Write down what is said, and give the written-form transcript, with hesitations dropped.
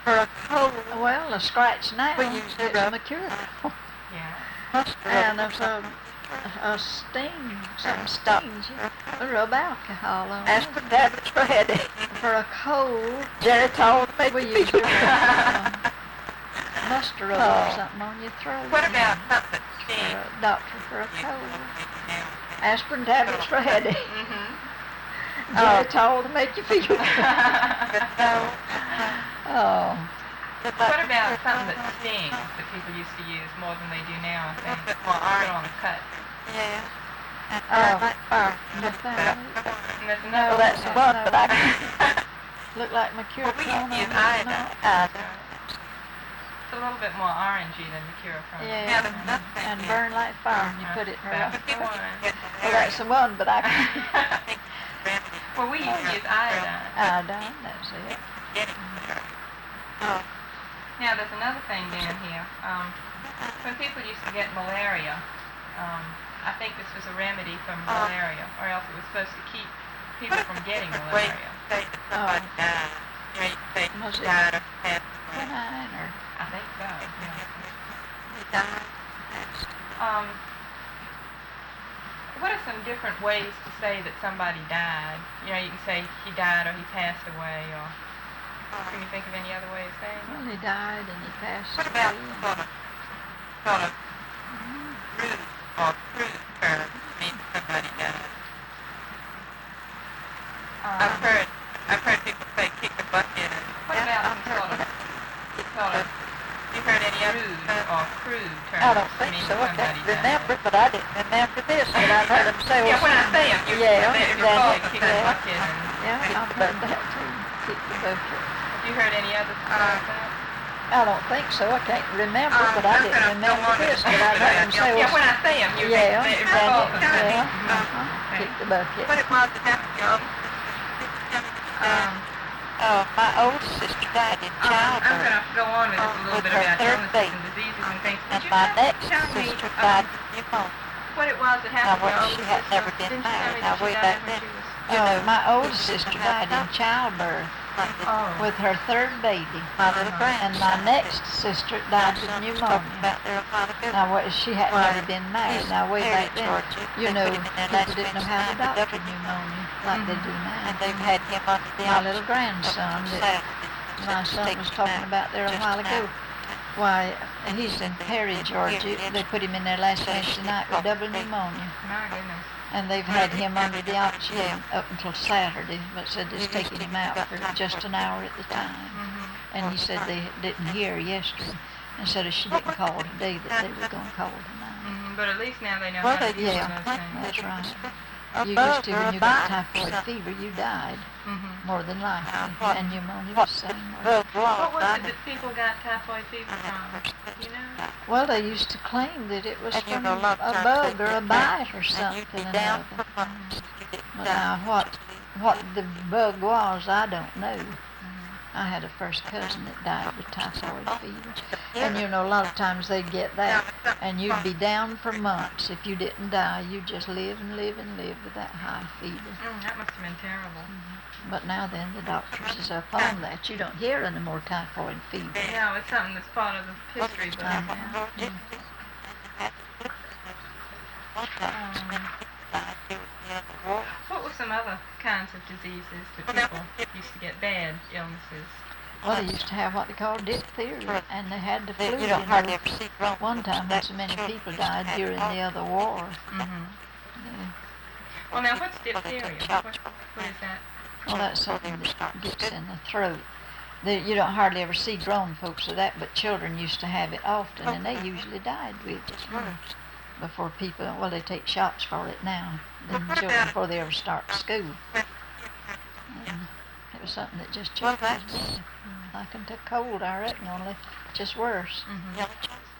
For a cold, Well, a scratch now we use is rub. Mercurial. Yeah. Must And rub. if a sting, something stings you, rub alcohol on it. Aspirin tablets for headache. For a cold, Geritol to make we you use feel mustard rub or something on your throat. What about something For stings? a doctor for a cold. Aspirin tablets for headache. Mm-hmm. Geritol to make you feel But no. Oh. What about something that stings that people used to use more than they do now? I think. bit more Put on a cut. Yeah. And Oh. like fire. And there's No, another Well, that's no, one, no. but I can. Look like Mercurochrome. Well, we used to use on it, iodine. It's a little bit more orangey than the Mercurochrome. Yeah, Yeah, there's nothing. and burn like fire when you put it in her That was the one. Well, that's the one, but I can. Well, we used to use iodine. Iodine, that's it. Oh. Now, there's another thing down here. When people used to get malaria, I think this was a remedy for malaria, or else it was supposed to keep people from getting malaria. Say that somebody died. You know, you say Was it died or had quinine or I think so, yeah. he died. What are some different ways to say that somebody died? You know, you can say he died or he passed away, or can you think of any other way of saying it? well, he died and he passed What away. about sort of rude or crude term means somebody died? I've heard people say kick the bucket. What about sort of You heard any other? rude or crude terms? I don't think mean so. I somebody can't died? remember, but I didn't remember this. But I've heard them say. Yeah, when I say them, you're Yeah, called yeah, kick the yeah. bucket. And Yeah, Kick I've the heard bucket. that too. Kick the bucket. have you heard any other like that? I don't think so. I can't remember, but I I'm didn't gonna remember go on this. and But I've heard them say, Yeah, when I say them, you're yeah, you're yeah, both of them. yeah, kick the bucket. What it was that happened, y'all? My oldest sister died in I'm childbirth. going to go on with this a little With bit her about third illnesses baby. and diseases and things. And Could you my tell next me sister died of pneumonia. what it was that Now, happened to what, your she oldest had sister? never been Didn't you tell married. me Now, that she way died back when then. she was... You know, My oldest sister died in childbirth Oh. with her third baby, my little and grandson. my next sister died of Talking pneumonia. about there a while ago. Now, she had Well, never been married. he's Now, way very back then, Georgia. you They know, put him in their people last didn't know bench how to line, the doctor double- pneumonia like they do And now. they've had him under the My little grandson Saturday. that my son was talking about there a while ago. Why, he's in Perry, Georgia. They put him in there last Wednesday night with double pneumonia. My goodness. And they've had him under the oxygen up until Saturday, but said they're taking him out for just an hour at a time. Mm-hmm. And he said they didn't hear yesterday. And said if she didn't call today, that they were going to call tonight. Mm-hmm. But at least now they know Well, how to they use yeah, those things. that's right. A You bug used to, or when a you got bite or typhoid something. fever, you died, Mm-hmm. more than likely. What? And pneumonia was the same way. Bug What was I it that people got typhoid fever from? You know? Well, they used to claim that it was And you from know, a lot a of times bug they or a did bite or And something. you'd be or down other. for months. You didn't But die. now, what the bug was, I don't know. I had a first cousin that died with typhoid fever. And you know, a lot of times they'd get that, and you'd be down for months. If you didn't die, you'd just live and live and live with that high fever. That must have been terrible. But now then, the doctors is up on that. You don't hear any more typhoid fever. Yeah, it's something that's part of the history book now. What were some other kinds of diseases that people used to get, bad illnesses? Well, they used to have what they call diphtheria, and they had the flu. You You don't hardly know. ever see growing. One time when so many people died during the other war. Mm-hmm. Yeah. Well, now, what's diphtheria? What is that? Well, that's something that gets in the throat. You don't hardly ever see grown folks with that, but children used to have it often, and they usually died with it. Before people, well, they take shots for it now, the children, before they ever start school. And it was something that just Well, took place. Like into cold, I reckon, only just worse. Mm-hmm. Yellow jackets.